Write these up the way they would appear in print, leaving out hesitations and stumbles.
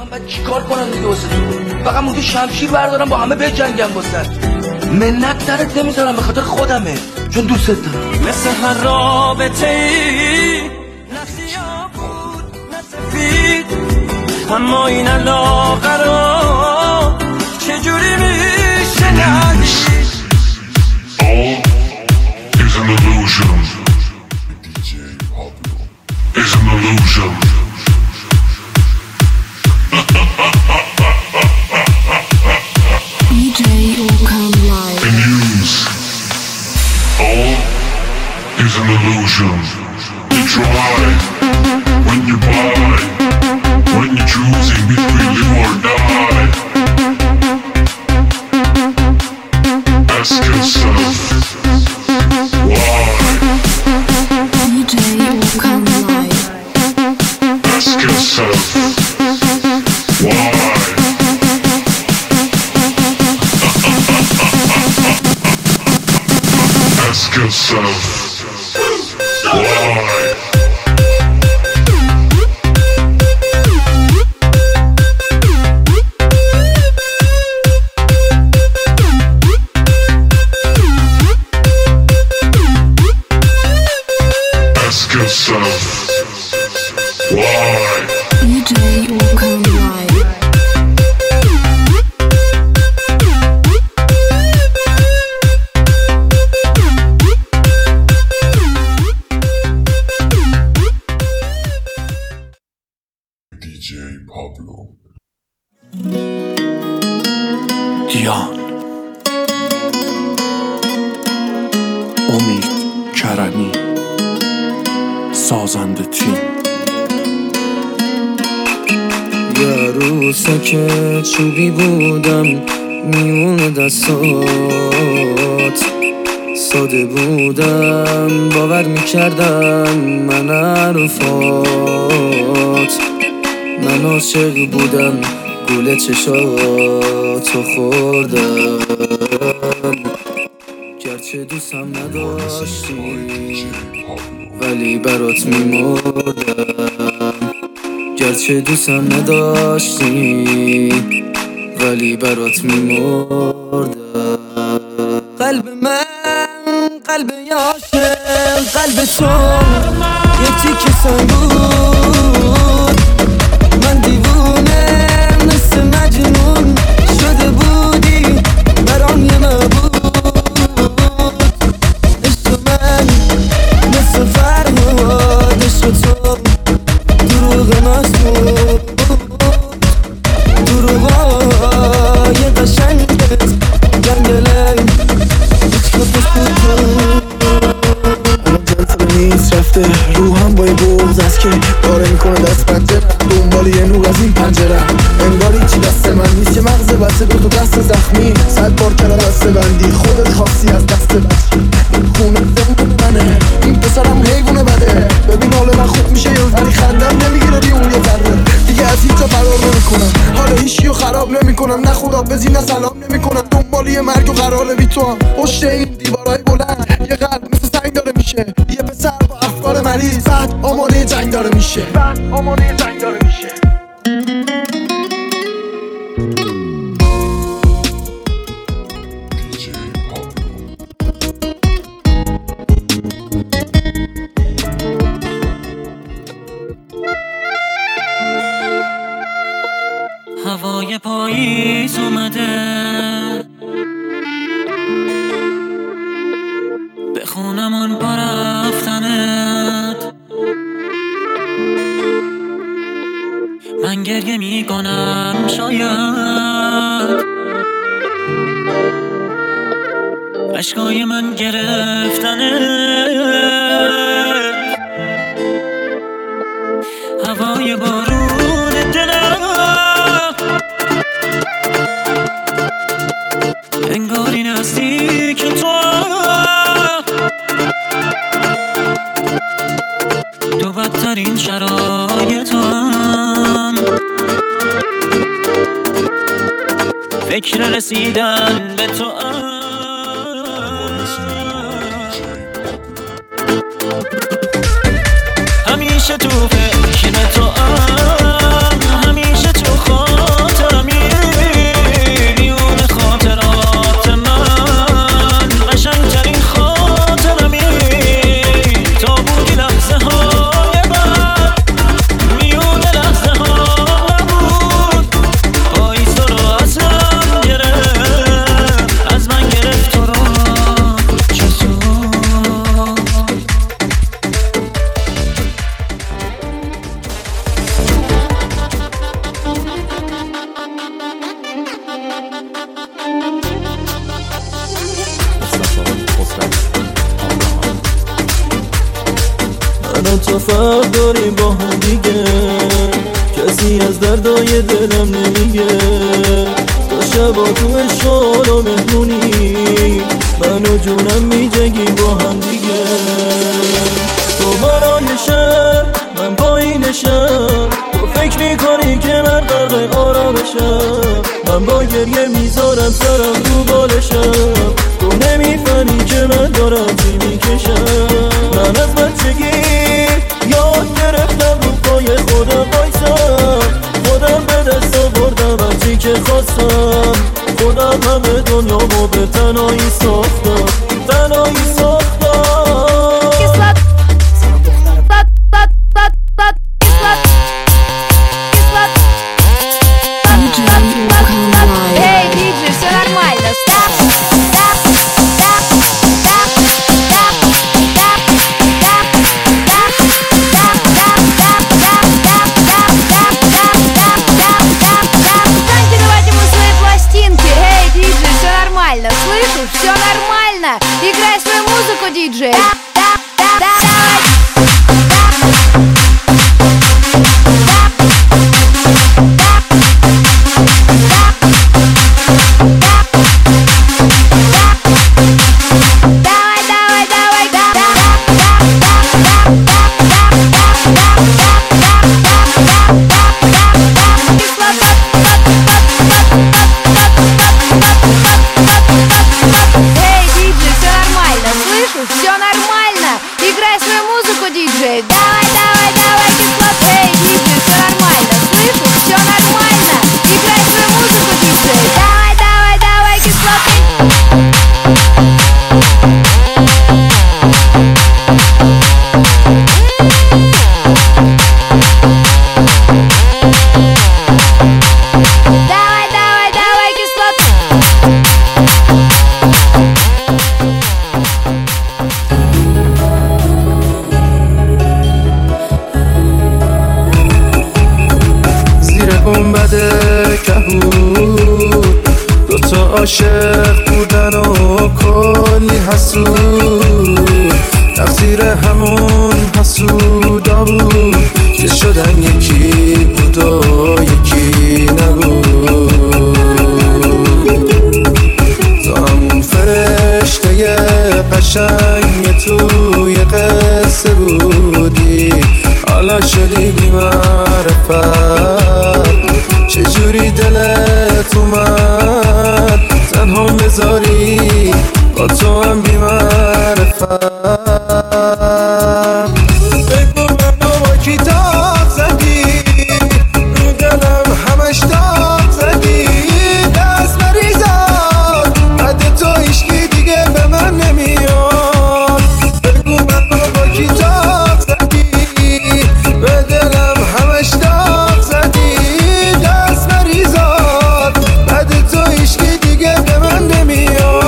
من چیکار کنم دیگه واسه تو؟ فقط مونده شمشیر بردارم با همه بجنگم واسه. منت درت نمیذارم به خاطر خودمه، چون دوست دارم. مثل هر رابطه ای نه سیاه بود نه سفید، اما این علاقه چجوری میشه ندید؟ All is an illusion. DJ Pablo is an illusion. DJ Okan Live. In use. All is an illusion. You try when you buy, when you're choosing between live or die. Ask yourself why. DJ Okan Live. Ask yourself why. Ask yourself why. Ask yourself why. DJ Okan Live. DJ Pablo. دیان، امید کرمی، سازنده تیم. یه عروسک چوبی بودم میون دستات، ساده بودم باور میکردم من عرفات، من عاشق بودم گول چشاتو خوردم، گرچه دوستم نداشتی ولی برات میمردم، گرچه دوستم نداشتی ولی برات میمردم. قلب من قلب عاشق، قلب تو یه تیکه سنگ بود، من دیوونه مثل مجنون شده بودی برام یه مبود، عشق من مثل فرهاد، عشق تو دروغ مسموم، دروغای قشنگت جنگلن هیچ کفش بود تو. الان جلسه نیست رفته روحم با یه بغض است که داره میکنه دست پنجره، دنبال یه نور از این پنجره، انگار هیچی دست من نیست، یه مغز بسته دو دست زخمی، 100 بار کردم دسته بندی، خودت خواستی از دست بچی، این خونه زمون منه، این پسرم حیوونه بده، ببین حال من خوب میشه ولی خندم نمیگیره بی اون یه ذره، دیگه از هیچ جا فرار نمیکنم، حال هیچیو خراب نمیکنم، نه خدا بزی نه سلام نمیکنم، دنبال یه مرگ و قراره بی تو هم پشت این دیوارای بلند، یه قلب مثل سنگ داره میشه، یه پسر با افکار مریض، بعد آماده جنگ داره میشه، DJ Pablo. هوای پاییز اومده، بخونمون با رفتنت، من گریه میکنم شاید اشکای من گرفتنت، هوای بارون دلم انگاری نزدیک تو بدترین شرایطم، فکر رسیدن به تو همیشه تو فکر تو همیشه تو باشیم با هم دیگه، کسی از دردای دلم نمیگه. تا شبا تو عشق و مهمونی من و جونم میجنگیم با هم دیگه. تو بالای شهر من پایین شهر، تو فکر میکنی که من غرق آرامشم، من با گریه میذارم سرم رو بالشم. تو نمیفهمی که من دارم چی میکشم. من از بچگی یاد گرفتم رو پای خودم بایستم، خودم به دست آوردم هرچی که خواستم، خودم همه دنیامو به تنهایی ساختم، تنهایی ساختم. Эй, диджей, все нормально, стоп. Встаньте, давайте мы свои пластинки. Эй, диджей, все нормально, слышишь? Все нормально. Играй свою музыку, диджей. Все нормально, играй свою музыку, диджей. Давай, давай, давай, кислота. Эй, диджей, все нормально, слышишь? Все нормально, играй свою музыку, диджей. Давай, давай, давай, кислота. Давай, давай, давай, кислота. گنبد کهود دوتا عاشق بودن و کلی حسود، تقصیر همون حسودا بود که شدن یکی بود و یکی نبود. تو همون فرشته قشنگ توی قصه بودی، حالا شدی بی معرفت. چجوری دلت اومد تنها بذاری با تو هم بی معرفت. بگو منو با کی داغ زدی، رو دلم همش داغ زدی. دست مریضم بعد تو هیچکی دیگه به من نمیاد. بگو منو با کی داغ زدی، به دلم همش داغ زدی. دست مریضات بعد تو هیچکی دیگه به من نمیاد.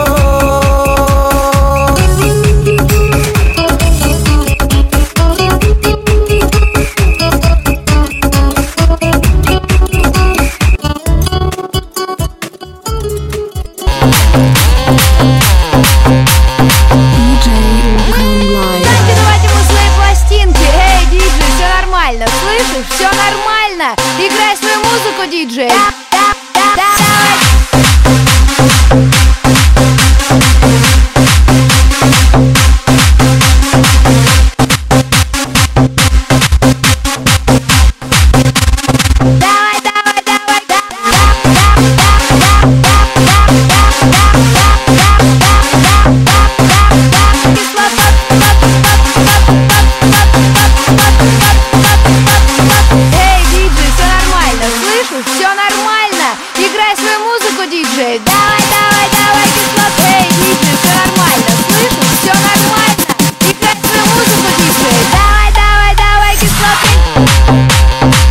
Встаньте, давайте мы свои пластинки. Эй, диджей, все нормально, слышишь? Все нормально. Играй свою музыку, диджей. Давай, давай, давай, Эй, диджей, все нормально, слышишь? Все нормально. Играй свою музыку, диджей. Давай, давай, давай, кислота. Эй, диджей, все нормально, слышишь? Все нормально. Играй свою музыку, диджей. Давай, давай, давай, кислота.